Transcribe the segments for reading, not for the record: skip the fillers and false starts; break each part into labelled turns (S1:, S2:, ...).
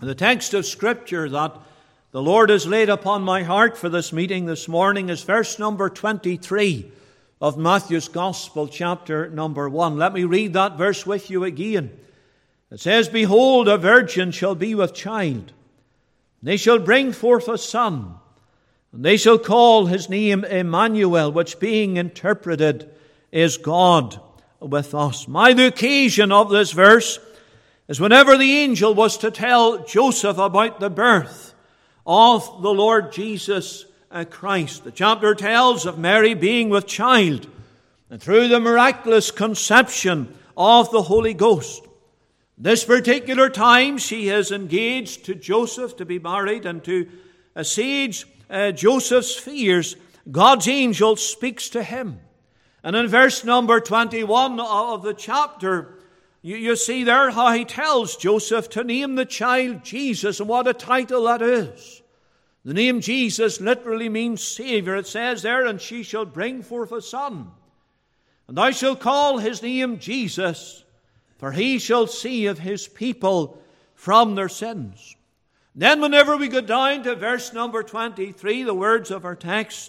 S1: The text of Scripture that the Lord has laid upon my heart for this meeting this morning is verse number 23 of Matthew's Gospel, chapter number 1. Let me read that verse with you again. It says, "Behold, a virgin shall be with child, and they shall bring forth a son, and they shall call his name Emmanuel, which being interpreted is God with us." The occasion of this verse is whenever the angel was to tell Joseph about the birth of the Lord Jesus Christ. The chapter tells of Mary being with child, and through the miraculous conception of the Holy Ghost. This particular time she is engaged to Joseph to be married, and to assuage Joseph's fears, God's angel speaks to him. And in verse number 21 of the chapter, you see there how he tells Joseph to name the child Jesus, and what a title that is. The name Jesus literally means Savior. It says there, "And she shall bring forth a son, and thou shalt call his name Jesus, for he shall save his people from their sins." Then whenever we go down to verse number 23, the words of our text,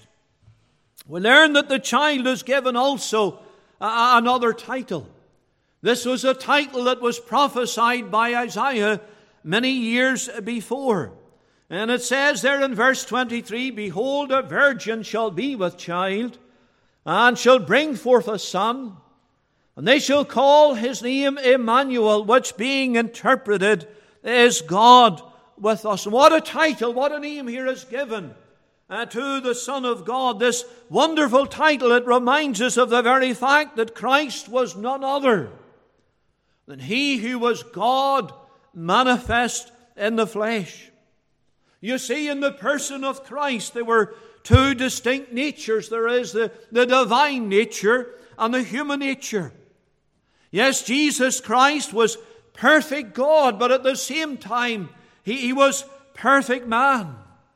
S1: we learn that the child is given also another title. This was a title that was prophesied by Isaiah many years before. And it says there in verse 23, "Behold, a virgin shall be with child, and shall bring forth a son, and they shall call his name Emmanuel, which being interpreted is God with us." And what a title, what a name here is given to the Son of God. This wonderful title, it reminds us of the very fact that Christ was none other than he who was God manifest in the flesh. You see, in the person of Christ, there were two distinct natures. There is the divine nature and the human nature. Yes, Jesus Christ was perfect God, but at the same time, he was perfect man.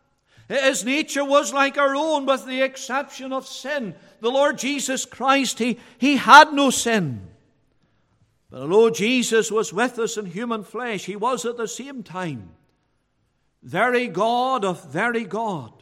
S1: His nature was like our own, with the exception of sin. The Lord Jesus Christ, he had no sin. But although Jesus was with us in human flesh, he was at the same time very God of very God.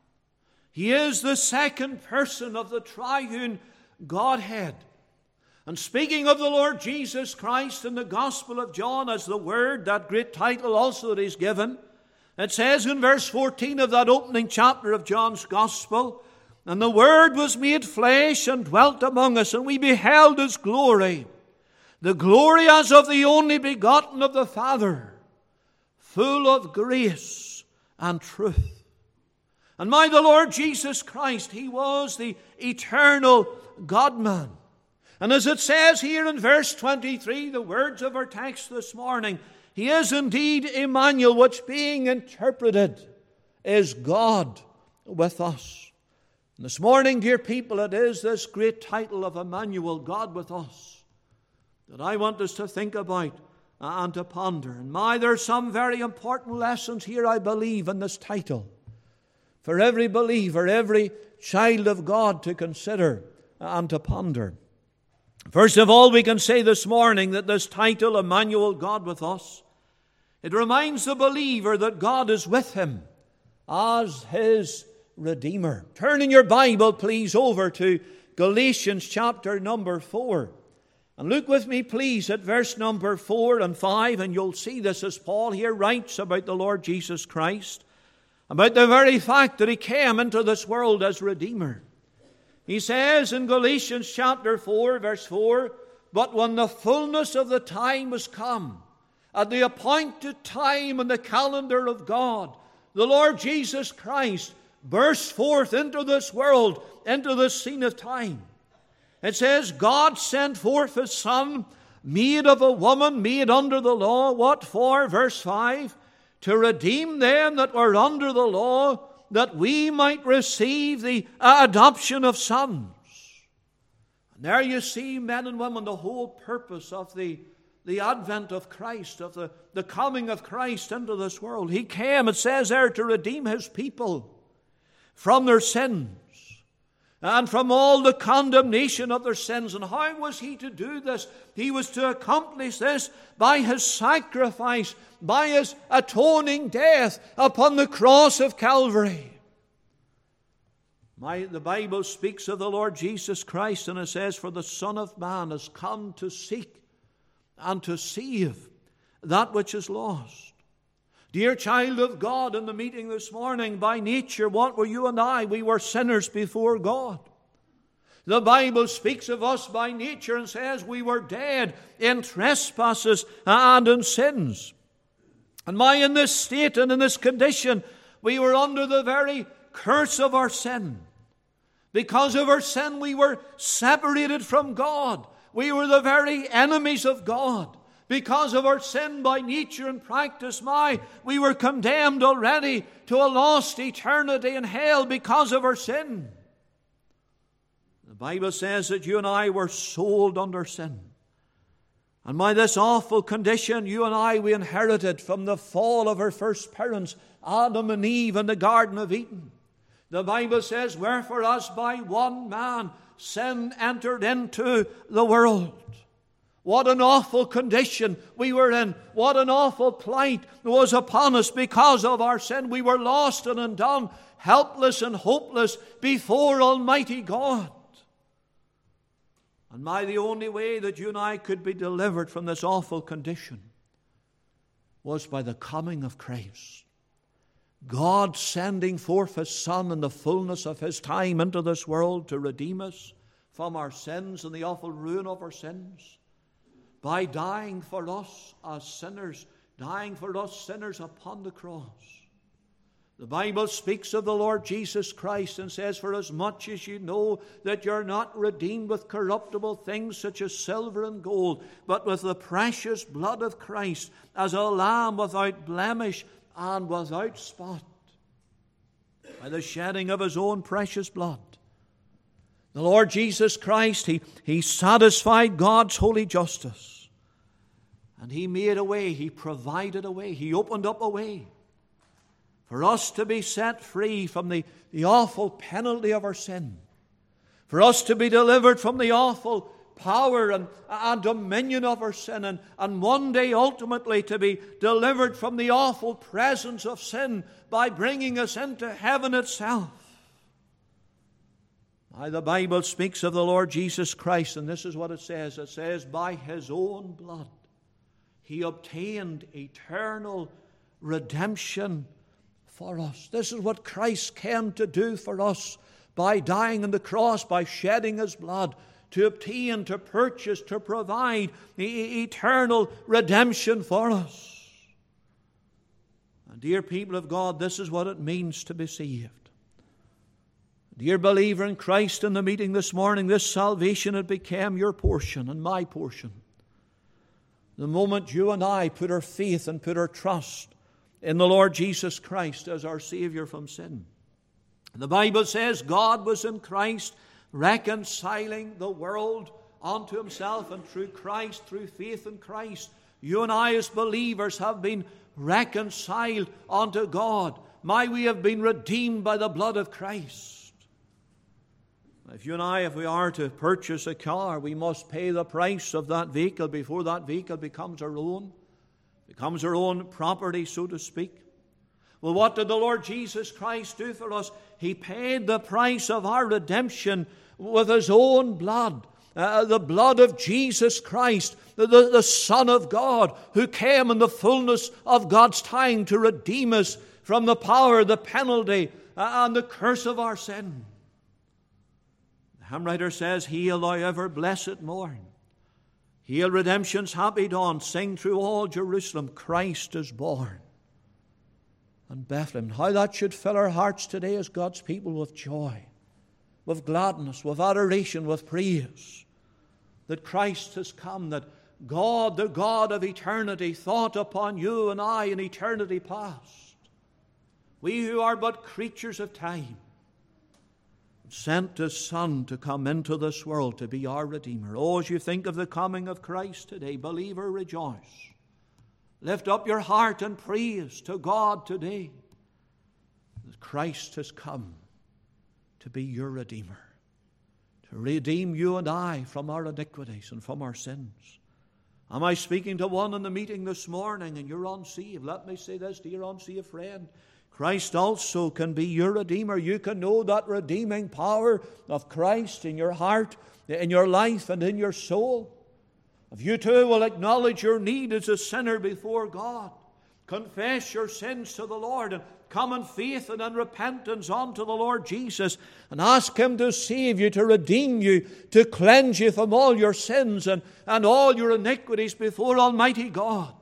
S1: He is the second person of the triune Godhead. And speaking of the Lord Jesus Christ in the Gospel of John as the Word, that great title also that he's given, it says in verse 14 of that opening chapter of John's Gospel, "And the Word was made flesh and dwelt among us, and we beheld his glory, the glory as of the only begotten of the Father, full of grace and truth." And the Lord Jesus Christ, he was the eternal God-man. And as it says here in verse 23, the words of our text this morning, he is indeed Emmanuel, which being interpreted is God with us. And this morning, dear people, it is this great title of Emmanuel, God with us, that I want us to think about and to ponder. And there are some very important lessons here, I believe, in this title, for every believer, every child of God to consider and to ponder. First of all, we can say this morning that this title, Emmanuel, God with us, it reminds the believer that God is with him as his Redeemer. Turn in your Bible, please, over to Galatians chapter number 4. And look with me, please, at verse number 4 and 5, and you'll see this as Paul here writes about the Lord Jesus Christ, about the very fact that he came into this world as Redeemer. He says in Galatians chapter 4, verse 4, "But when the fullness of the time was come, at the appointed time in the calendar of God, the Lord Jesus Christ burst forth into this world, into the scene of time." It says, "God sent forth his Son, made of a woman, made under the law." What for? Verse 5, "To redeem them that were under the law, that we might receive the adoption of sons." And there you see, men and women, the whole purpose of the advent of Christ, of the coming of Christ into this world. He came, it says there, to redeem his people from their sins. and from all the condemnation of their sins. And how was he to do this? He was to accomplish this by his sacrifice, by his atoning death upon the cross of Calvary. The Bible speaks of the Lord Jesus Christ, and it says, "For the Son of Man has come to seek and to save that which is lost." Dear child of God, in the meeting this morning, by nature, what were you and I? We were sinners before God. The Bible speaks of us by nature and says we were dead in trespasses and in sins. And in this state and in this condition, we were under the very curse of our sin. Because of our sin, we were separated from God. We were the very enemies of God. Because of our sin by nature and practice, we were condemned already to a lost eternity in hell because of our sin. The Bible says that you and I were sold under sin. And by this awful condition, you and I, we inherited from the fall of our first parents, Adam and Eve, in the Garden of Eden. The Bible says, "Wherefore as by one man sin entered into the world." What an awful condition we were in. What an awful plight was upon us because of our sin. We were lost and undone, helpless and hopeless before Almighty God. And the only way that you and I could be delivered from this awful condition was by the coming of Christ. God sending forth His Son in the fullness of His time into this world to redeem us from our sins and the awful ruin of our sins, by dying for us as sinners, dying for us sinners upon the cross. The Bible speaks of the Lord Jesus Christ and says, "For as much as you know that you're not redeemed with corruptible things such as silver and gold, but with the precious blood of Christ, as a lamb without blemish and without spot, by the shedding of His own precious blood." The Lord Jesus Christ, He satisfied God's holy justice. And He made a way. He provided a way. He opened up a way for us to be set free from the awful penalty of our sin. For us to be delivered from the awful power and dominion of our sin. And one day ultimately to be delivered from the awful presence of sin by bringing us into heaven itself. The Bible speaks of the Lord Jesus Christ, and this is what it says. It says, "By His own blood He obtained eternal redemption for us." This is what Christ came to do for us by dying on the cross, by shedding His blood, to obtain, to purchase, to provide eternal redemption for us. And dear people of God, this is what it means to be saved. Dear believer in Christ, in the meeting this morning, this salvation had become your portion and my portion. The moment you and I put our faith and put our trust in the Lord Jesus Christ as our Savior from sin. The Bible says God was in Christ reconciling the world unto Himself, and through Christ, through faith in Christ, you and I as believers have been reconciled unto God. We have been redeemed by the blood of Christ. If you and I, if we are to purchase a car, we must pay the price of that vehicle before that vehicle becomes our own property, so to speak. Well, what did the Lord Jesus Christ do for us? He paid the price of our redemption with His own blood, the blood of Jesus Christ, the Son of God, who came in the fullness of God's time to redeem us from the power, the penalty, and the curse of our sin. The hymn writer says, "Hail thou ever blessed morn, hail redemption's happy dawn, sing through all Jerusalem, Christ is born." And Bethlehem, how that should fill our hearts today as God's people with joy, with gladness, with adoration, with praise, that Christ has come, that God, the God of eternity, thought upon you and I in eternity past. We who are but creatures of time, sent His Son to come into this world to be our Redeemer. Oh, as you think of the coming of Christ today, believer, rejoice. Lift up your heart and praise to God today that Christ has come to be your Redeemer. to redeem you and I from our iniquities and from our sins. Am I speaking to one in the meeting this morning and you're unsaved? Let me say this to your unsaved friend. Christ also can be your Redeemer. You can know that redeeming power of Christ in your heart, in your life, and in your soul. If you too will acknowledge your need as a sinner before God, confess your sins to the Lord, and come in faith and in repentance unto the Lord Jesus, and ask Him to save you, to redeem you, to cleanse you from all your sins and all your iniquities before Almighty God.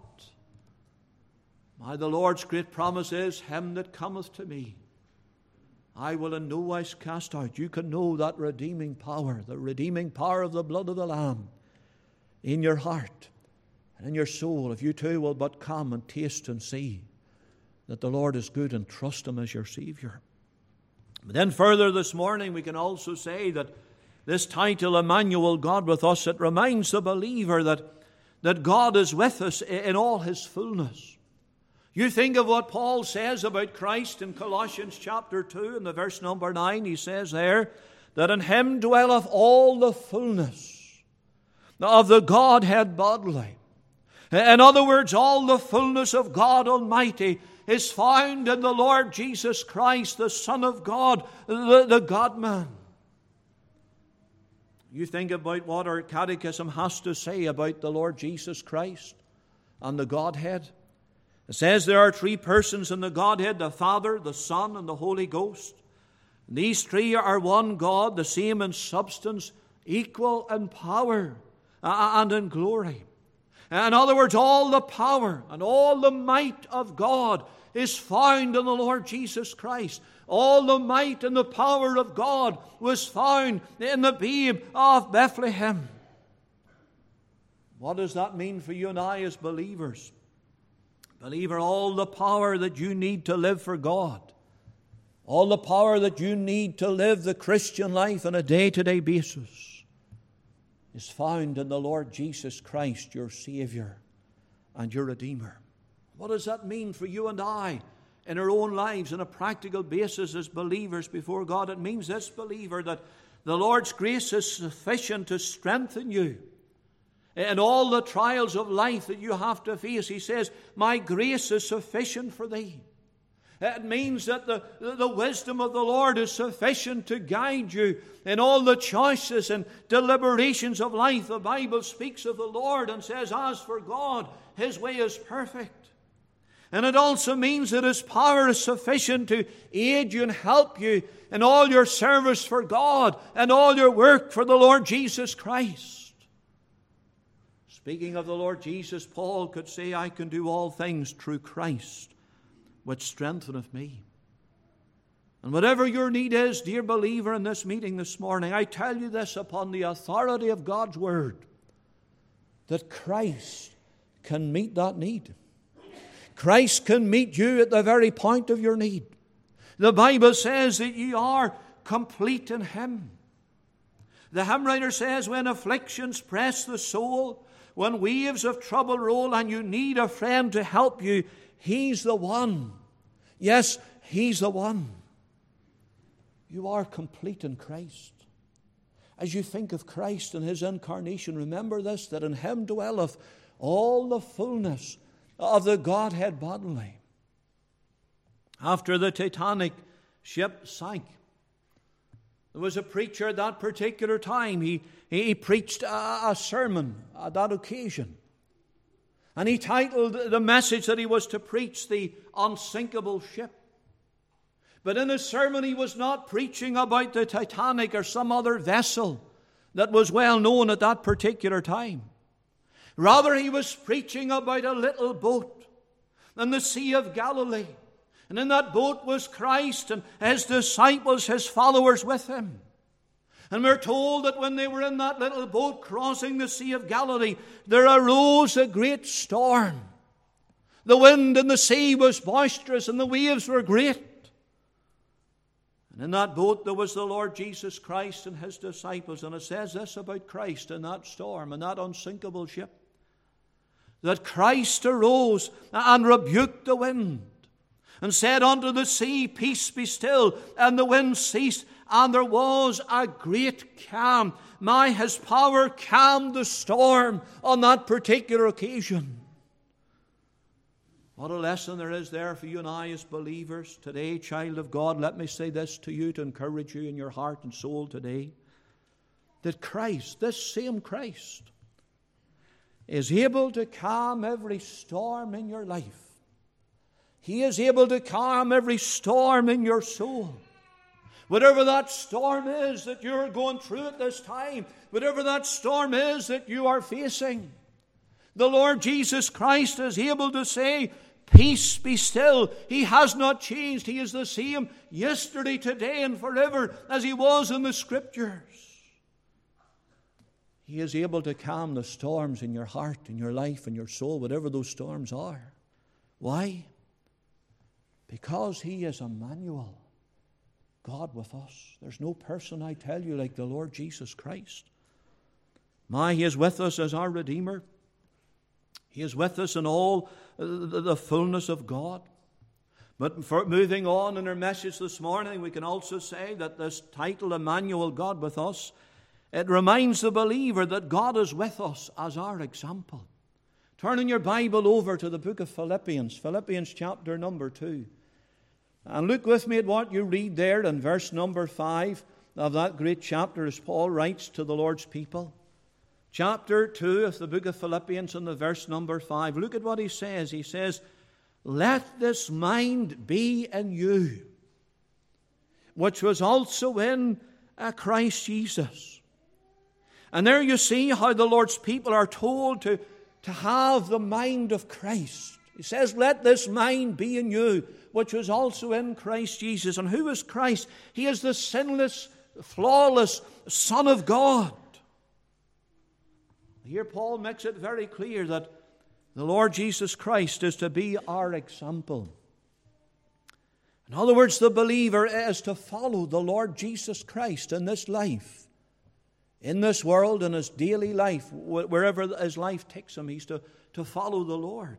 S1: The Lord's great promise is, him that cometh to me, I will in no wise cast out. You can know that redeeming power, the redeeming power of the blood of the Lamb in your heart and in your soul, if you too will but come and taste and see that the Lord is good and trust Him as your Savior. But then further this morning we can also say that this title, Emmanuel, God with us, it reminds the believer that God is with us in all His fullness. You think of what Paul says about Christ in Colossians chapter 2 and the verse number 9. He says there that in Him dwelleth all the fullness of the Godhead bodily. In other words, all the fullness of God Almighty is found in the Lord Jesus Christ, the Son of God, the God-man. You think about what our catechism has to say about the Lord Jesus Christ and the Godhead. It says there are three persons in the Godhead, the Father, the Son, and the Holy Ghost. And these three are one God, the same in substance, equal in power and in glory. In other words, all the power and all the might of God is found in the Lord Jesus Christ. All the might and the power of God was found in the babe of Bethlehem. What does that mean for you and I as believers? Believer, all the power that you need to live for God, all the power that you need to live the Christian life on a day-to-day basis is found in the Lord Jesus Christ, your Savior and your Redeemer. What does that mean for you and I in our own lives on a practical basis as believers before God? It means this, believer, that the Lord's grace is sufficient to strengthen you in all the trials of life that you have to face. He says, my grace is sufficient for thee. It means that the wisdom of the Lord is sufficient to guide you in all the choices and deliberations of life. The Bible speaks of the Lord and says, as for God, His way is perfect. And it also means that His power is sufficient to aid you and help you in all your service for God and all your work for the Lord Jesus Christ. Speaking of the Lord Jesus, Paul could say, I can do all things through Christ, which strengtheneth me. And whatever your need is, dear believer, in this meeting this morning, I tell you this upon the authority of God's Word, that Christ can meet that need. Christ can meet you at the very point of your need. The Bible says that ye are complete in Him. The hymn writer says, when afflictions press the soul, when waves of trouble roll and you need a friend to help you, He's the one. Yes, He's the one. You are complete in Christ. As you think of Christ and His incarnation, remember this, that in Him dwelleth all the fullness of the Godhead bodily. After the Titanic ship sank, there was a preacher at that particular time. He preached a sermon at that occasion. And he titled the message that he was to preach, The Unsinkable Ship. But in his sermon he was not preaching about the Titanic or some other vessel that was well known at that particular time. Rather, he was preaching about a little boat in the Sea of Galilee. And in that boat was Christ and His disciples, His followers with Him. And we're told that when they were in that little boat crossing the Sea of Galilee, there arose a great storm. The wind and the sea was boisterous and the waves were great. And in that boat there was the Lord Jesus Christ and His disciples. And it says this about Christ in that storm, in that unsinkable ship, that Christ arose and rebuked the wind and said unto the sea, peace be still, and the wind ceased, and there was a great calm. His power calmed the storm on that particular occasion. What a lesson there is there for you and I as believers today, child of God. Let me say this to you to encourage you in your heart and soul today. That Christ, this same Christ, is able to calm every storm in your life. He is able to calm every storm in your soul. Whatever that storm is that you're going through at this time, whatever that storm is that you are facing, the Lord Jesus Christ is able to say, peace, be still. He has not changed. He is the same yesterday, today, and forever as He was in the Scriptures. He is able to calm the storms in your heart, in your life, in your soul, whatever those storms are. Why? Because He is Emmanuel, God with us. There's no person, I tell you, like the Lord Jesus Christ. He is with us as our Redeemer. He is with us in all the fullness of God. But for moving on in our message this morning, we can also say that this title, Emmanuel, God with us, it reminds the believer that God is with us as our example. Turn in your Bible over to the book of Philippians, Philippians chapter number 2. And look with me at what you read there in verse number 5 of that great chapter as Paul writes to the Lord's people. Chapter 2 of the book of Philippians and the verse number 5. Look at what he says. He says, let this mind be in you, which was also in Christ Jesus. And there you see how the Lord's people are told to have the mind of Christ. He says, let this mind be in you, which was also in Christ Jesus. And who is Christ? He is the sinless, flawless Son of God. Here Paul makes it very clear that the Lord Jesus Christ is to be our example. In other words, the believer is to follow the Lord Jesus Christ in this life, in this world, in his daily life, wherever his life takes him. He's to follow the Lord.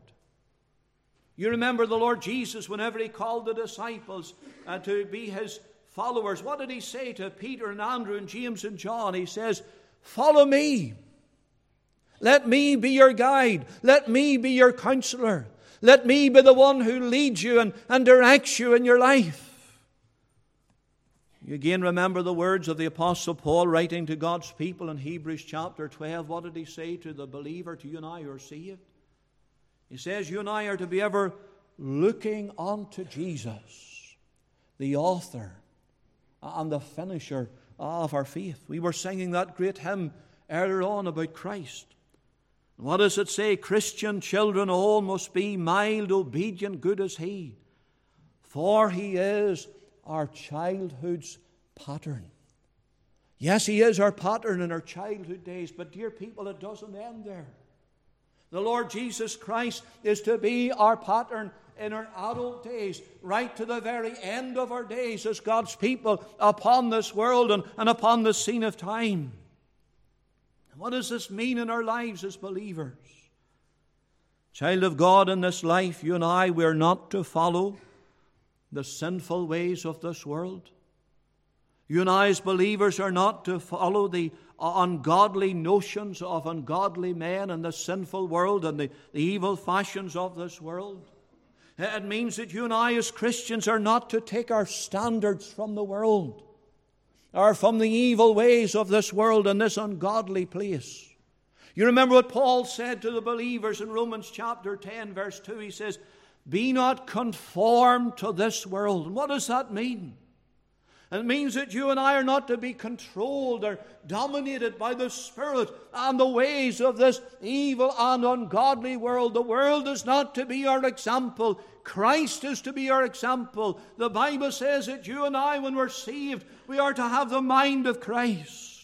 S1: You remember the Lord Jesus, whenever He called the disciples to be His followers, what did He say to Peter and Andrew and James and John? He says, follow me. Let me be your guide. Let me be your counselor. Let me be the one who leads you and directs you in your life. You again remember the words of the Apostle Paul writing to God's people in Hebrews chapter 12. What did he say to the believer, to you and I who are saved? He says, you and I are to be ever looking unto Jesus, the author and the finisher of our faith. We were singing that great hymn earlier on about Christ. What does it say? Christian children all must be mild, obedient, good as He, for He is our childhood's pattern. Yes, He is our pattern in our childhood days, but dear people, it doesn't end there. The Lord Jesus Christ is to be our pattern in our adult days, right to the very end of our days as God's people upon this world and upon the scene of time. What does this mean in our lives as believers? Child of God, in this life, you and I, we're not to follow the sinful ways of this world. You and I as believers are not to follow the ungodly notions of ungodly men in the sinful world and the evil fashions of this world. It means that you and I as Christians are not to take our standards from the world or from the evil ways of this world and this ungodly place. You remember what Paul said to the believers in Romans chapter 10 verse 2. He says, be not conformed to this world. And what does that mean? It means that you and I are not to be controlled or dominated by the spirit and the ways of this evil and ungodly world. The world is not to be our example. Christ is to be our example. The Bible says that you and I, when we're saved, we are to have the mind of Christ.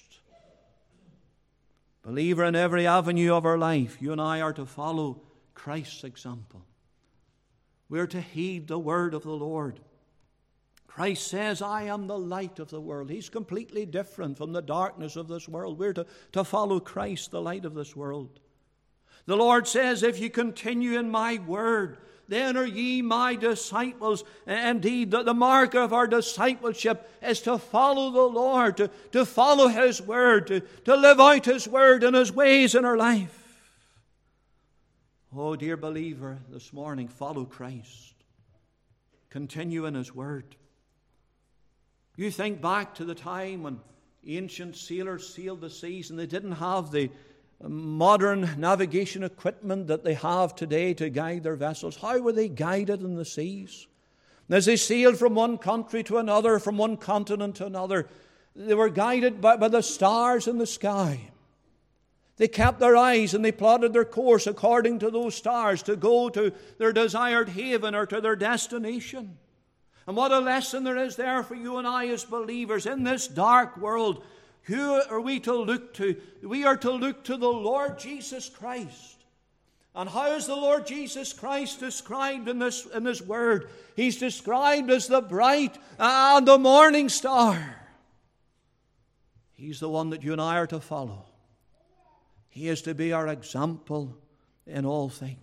S1: Believer, in every avenue of our life, you and I are to follow Christ's example. We are to heed the word of the Lord. Christ says, I am the light of the world. He's completely different from the darkness of this world. We're to follow Christ, the light of this world. The Lord says, if you continue in my word, then are ye my disciples. Indeed, the mark of our discipleship is to follow the Lord, to follow His Word, to live out His Word and His ways in our life. Oh, dear believer, this morning, follow Christ. Continue in His Word. You think back to the time when ancient sailors sailed the seas and they didn't have the modern navigation equipment that they have today to guide their vessels. How were they guided in the seas? And as they sailed from one country to another, from one continent to another, they were guided by the stars in the sky. They kept their eyes and they plotted their course according to those stars to go to their desired haven or to their destination. And what a lesson there is there for you and I as believers in this dark world. Who are we to look to? We are to look to the Lord Jesus Christ. And how is the Lord Jesus Christ described in this word? He's described as the bright and the morning star. He's the one that you and I are to follow. He is to be our example in all things.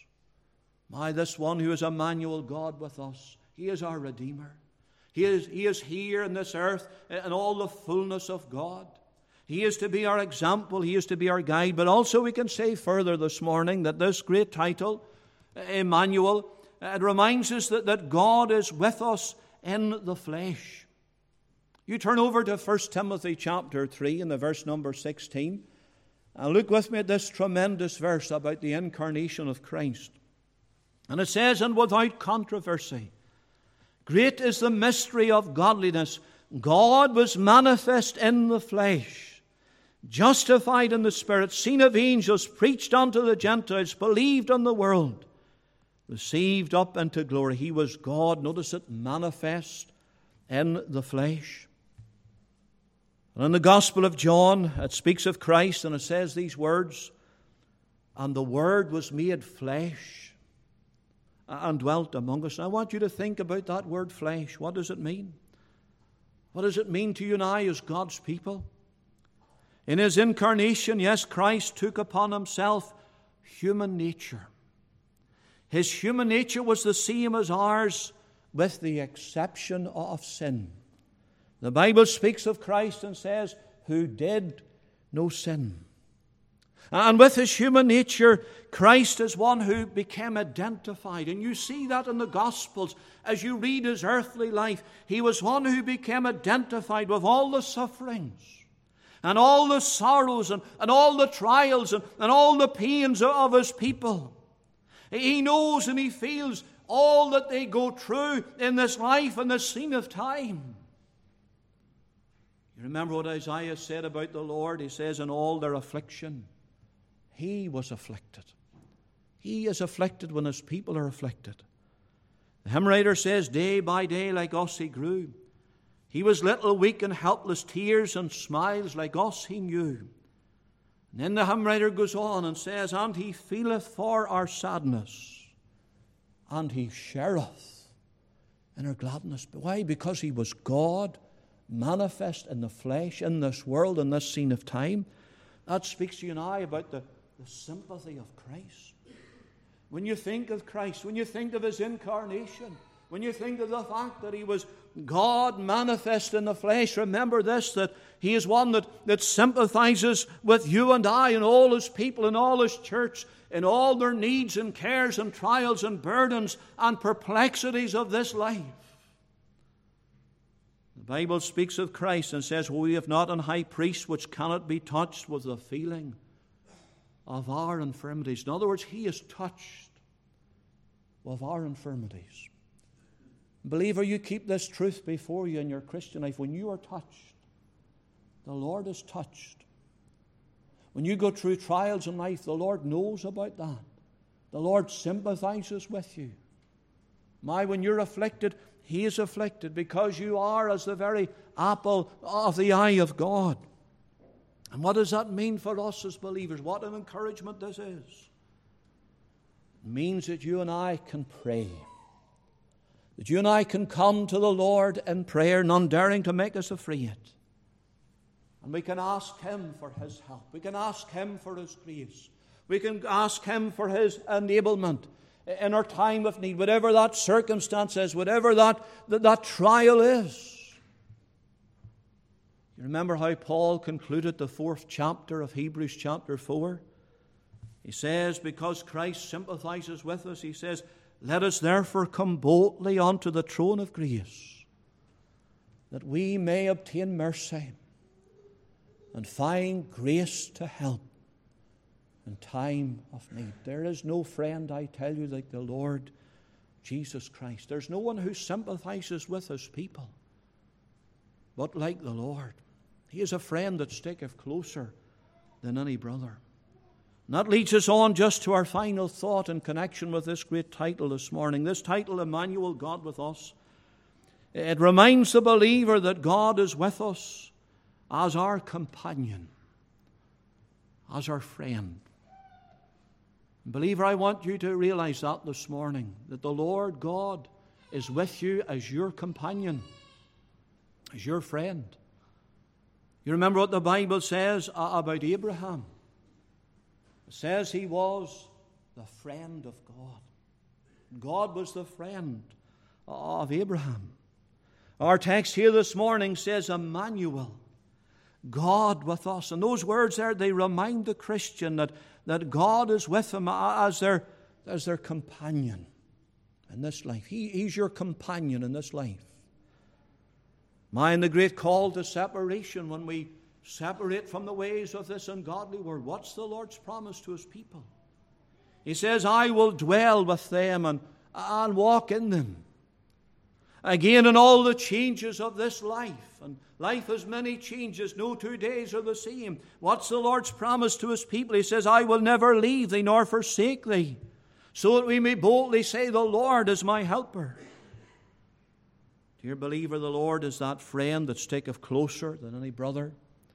S1: This one who is Emmanuel, God with us, He is our Redeemer. He is here in this earth in all the fullness of God. He is to be our example. He is to be our guide. But also we can say further this morning that this great title, Emmanuel, it reminds us that God is with us in the flesh. You turn over to 1 Timothy chapter 3 and the verse number 16. And look with me at this tremendous verse about the incarnation of Christ. And it says, and without controversy, great is the mystery of godliness. God was manifest in the flesh, justified in the Spirit, seen of angels, preached unto the Gentiles, believed on the world, received up into glory. He was God, notice it, manifest in the flesh. And in the Gospel of John, it speaks of Christ and it says these words, and the Word was made flesh and dwelt among us. And I want you to think about that word flesh. What does it mean? What does it mean to you and I as God's people? In His incarnation, yes, Christ took upon Himself human nature. His human nature was the same as ours, with the exception of sin. The Bible speaks of Christ and says, who did no sin. And with His human nature, Christ is one who became identified. And you see that in the Gospels as you read His earthly life. He was one who became identified with all the sufferings and all the sorrows and all the trials and all the pains of His people. He knows and He feels all that they go through in this life and this scene of time. You remember what Isaiah said about the Lord? He says, in all their affliction, He was afflicted. He is afflicted when His people are afflicted. The hymn writer says, day by day like us He grew. He was little, weak, and helpless, tears and smiles like us He knew. And then the hymn writer goes on and says, and He feeleth for our sadness, and He shareth in our gladness. But why? Because He was God, manifest in the flesh, in this world, in this scene of time. That speaks to you and I about the sympathy of Christ. When you think of Christ, when you think of His incarnation, when you think of the fact that He was God manifest in the flesh, remember this, that He is one that sympathizes with you and I and all His people and all His church in all their needs and cares and trials and burdens and perplexities of this life. The Bible speaks of Christ and says, we have not an high priest which cannot be touched with the feeling of our infirmities. In other words, He is touched with our infirmities. Believer, you keep this truth before you in your Christian life. When you are touched, the Lord is touched. When you go through trials in life, the Lord knows about that. The Lord sympathizes with you. When you're afflicted, He is afflicted because you are as the very apple of the eye of God. And what does that mean for us as believers? What an encouragement this is. It means that you and I can pray. That you and I can come to the Lord in prayer, none daring to make us afraid. And we can ask Him for His help. We can ask Him for His grace. We can ask Him for His enablement in our time of need, whatever that circumstance is, whatever that trial is. You remember how Paul concluded the 4th chapter of Hebrews chapter 4? He says, because Christ sympathizes with us, he says, let us therefore come boldly unto the throne of grace, that we may obtain mercy and find grace to help in time of need. There is no friend, I tell you, like the Lord Jesus Christ. There's no one who sympathizes with his people but like the Lord. He is a friend that sticketh closer than any brother. And that leads us on just to our final thought in connection with this great title this morning. This title, Emmanuel, God with us. It reminds the believer that God is with us as our companion, as our friend. Believer, I want you to realize that this morning, that the Lord God is with you as your companion, as your friend. You remember what the Bible says about Abraham? It says he was the friend of God. God was the friend of Abraham. Our text here this morning says, Emmanuel, God with us. And those words there, they remind the Christian that God is with him as their companion in this life. He's your companion in this life. Mind the great call to separation when we separate from the ways of this ungodly world. What's the Lord's promise to his people? He says, I will dwell with them and I'll walk in them. Again, in all the changes of this life, and life has many changes, no 2 days are the same. What's the Lord's promise to his people? He says, I will never leave thee nor forsake thee, so that we may boldly say, the Lord is my helper. Dear believer, the Lord is that friend that sticketh closer than any brother.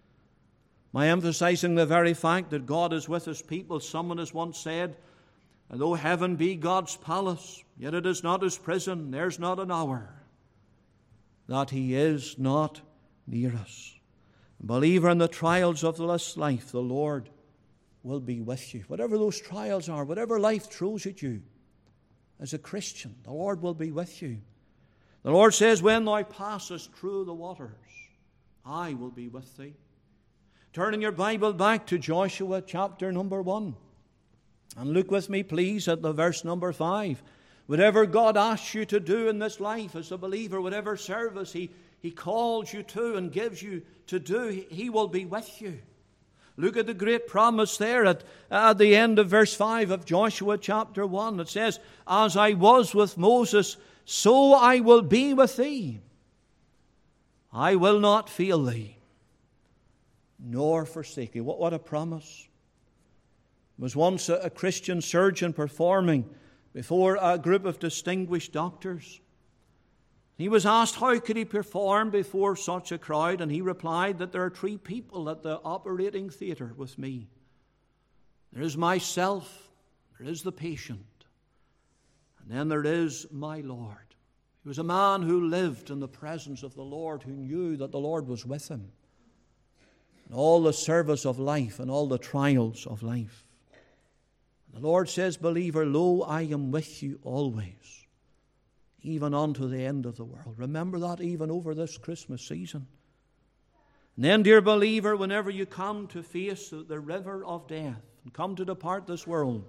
S1: By emphasizing the very fact that God is with his people, someone has once said, though heaven be God's palace, yet it is not his prison. There's not an hour that he is not near us. Believer, in the trials of this life, the Lord will be with you. Whatever those trials are, whatever life throws at you, as a Christian, the Lord will be with you. The Lord says, when thou passest through the waters, I will be with thee. Turning your Bible back to Joshua chapter number 1. And look with me, please, at the verse number 5. Whatever God asks you to do in this life as a believer, whatever service He calls you to and gives you to do, He will be with you. Look at the great promise there at the end of verse 5 of Joshua chapter 1. It says, as I was with Moses, so I will be with thee. I will not fail thee, nor forsake thee. What a promise. There was once a Christian surgeon performing before a group of distinguished doctors. He was asked how could he perform before such a crowd, and he replied that there are 3 people at the operating theatre with me. There is myself, there is the patient, and then there is my Lord. He was a man who lived in the presence of the Lord, who knew that the Lord was with him in all the service of life and all the trials of life. The Lord says, believer, lo, I am with you always, even unto the end of the world. Remember that even over this Christmas season. And then, dear believer, whenever you come to face the river of death and come to depart this world,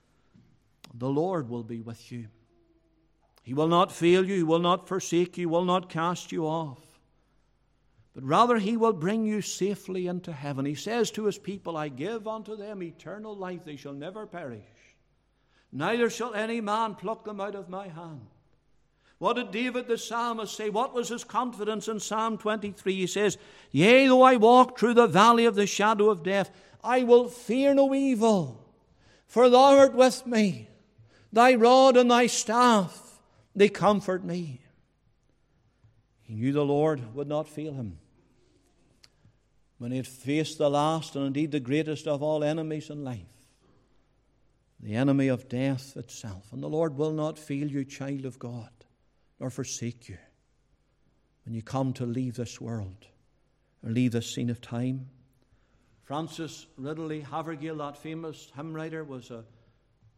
S1: the Lord will be with you. He will not fail you, He will not forsake you, will not cast you off. But rather He will bring you safely into heaven. He says to His people, I give unto them eternal life. They shall never perish. Neither shall any man pluck them out of my hand. What did David the psalmist say? What was his confidence in Psalm 23? He says, yea, though I walk through the valley of the shadow of death, I will fear no evil, for thou art with me. Thy rod and thy staff, they comfort me. He knew the Lord would not fail him when he had faced the last and indeed the greatest of all enemies in life, the enemy of death itself. And the Lord will not fail you, child of God, nor forsake you when you come to leave this world or leave this scene of time. Francis Ridley Havergal, that famous hymn writer, was a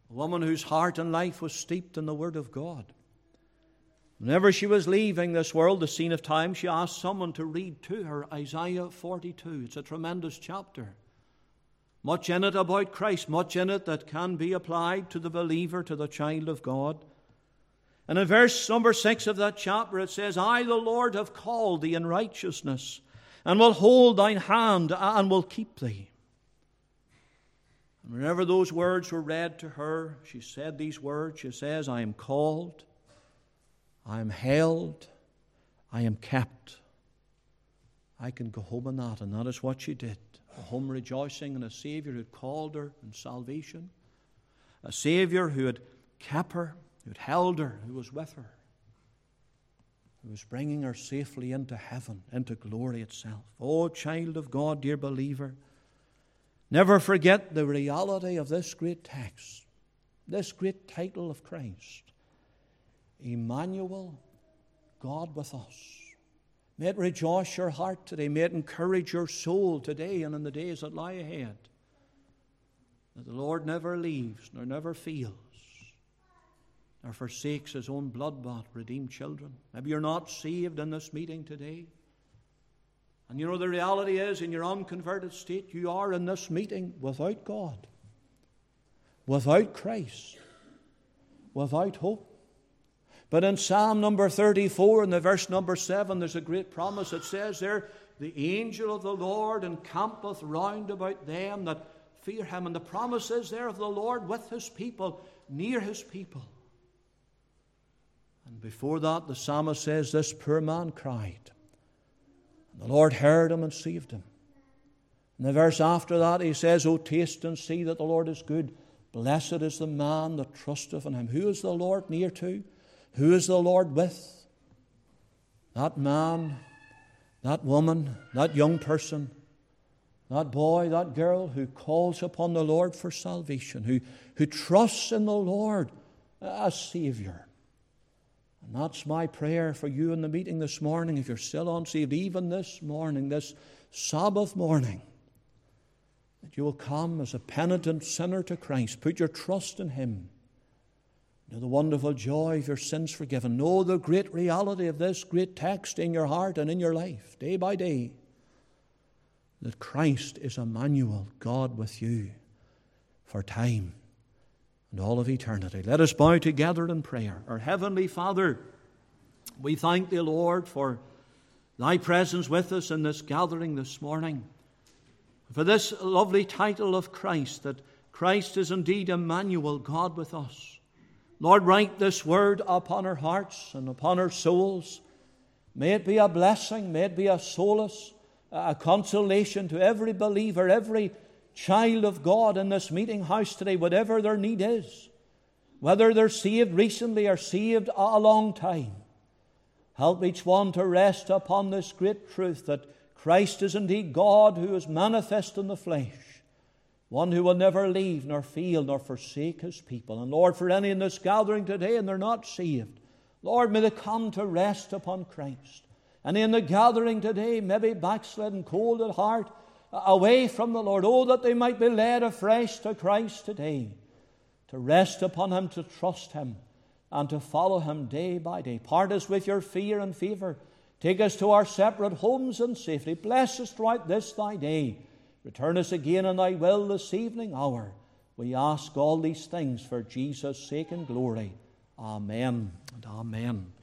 S1: a woman whose heart and life was steeped in the Word of God. Whenever she was leaving this world, the scene of time, she asked someone to read to her Isaiah 42. It's a tremendous chapter. Much in it about Christ, much in it that can be applied to the believer, to the child of God. And in verse number 6 of that chapter it says, I, the Lord, have called thee in righteousness, and will hold thine hand, and will keep thee. And whenever those words were read to her, she said these words. She says, I am called, I am held, I am kept. I can go home in that, and that is what she did. A home rejoicing in a Savior who had called her in salvation. A Savior who had kept her, who had held her, who was with her. Who was bringing her safely into heaven, into glory itself. Oh, child of God, dear believer, never forget the reality of this great text, this great title of Christ. Emmanuel, God with us. May it rejoice your heart today. May it encourage your soul today and in the days that lie ahead. That the Lord never leaves nor never fails nor forsakes His own blood-bought, redeemed children. Maybe you're not saved in this meeting today. And you know the reality is, in your unconverted state, you are in this meeting without God, without Christ, without hope. But in Psalm number 34, in the verse number 7, there's a great promise. It says there, the angel of the Lord encampeth round about them that fear Him. And the promise is there of the Lord with His people, near His people. And before that, the psalmist says, this poor man cried. And the Lord heard him and saved him. In the verse after that, he says, O taste and see that the Lord is good. Blessed is the man that trusteth in Him. Who is the Lord near to? Who is the Lord with? That man, that woman, that young person, that boy, that girl who calls upon the Lord for salvation, who trusts in the Lord as Savior. And that's my prayer for you in the meeting this morning, if you're still unsaved, even this morning, this Sabbath morning, that you will come as a penitent sinner to Christ. Put your trust in Him. Know the wonderful joy of your sins forgiven. Know the great reality of this great text in your heart and in your life, day by day, that Christ is Emmanuel, God with you, for time and all of eternity. Let us bow together in prayer. Our Heavenly Father, we thank Thee, Lord, for Thy presence with us in this gathering this morning, for this lovely title of Christ, that Christ is indeed Emmanuel, God with us. Lord, write this word upon our hearts and upon our souls. May it be a blessing, may it be a solace, a consolation to every believer, every child of God in this meeting house today, whatever their need is, whether they're saved recently or saved a long time. Help each one to rest upon this great truth that Christ is indeed God who is manifest in the flesh, one who will never leave nor fail nor forsake His people. And Lord, for any in this gathering today and they're not saved, Lord, may they come to rest upon Christ. And in the gathering today, maybe backslidden, cold at heart, away from the Lord, oh, that they might be led afresh to Christ today, to rest upon Him, to trust Him, and to follow Him day by day. Part us with your fear and favor. Take us to our separate homes in safety. Bless us throughout this Thy day. Return us again in Thy will this evening hour. We ask all these things for Jesus' sake and glory. Amen and amen.